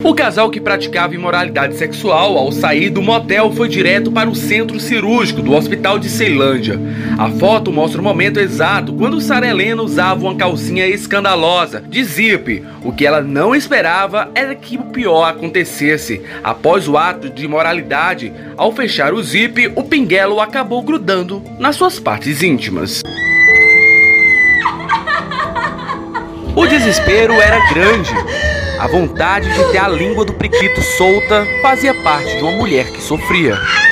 O casal que praticava imoralidade sexual ao sair do motel foi direto para o centro cirúrgico do hospital de Ceilândia. A foto mostra o momento exato quando Sara Helena usava uma calcinha escandalosa de zip. O que ela não esperava era que o pior acontecesse. Após o ato de imoralidade, ao fechar o zip, o pinguelo acabou grudando nas suas partes íntimas. O desespero era grande. A vontade de ter a língua do priquito solta fazia parte de uma mulher que sofria.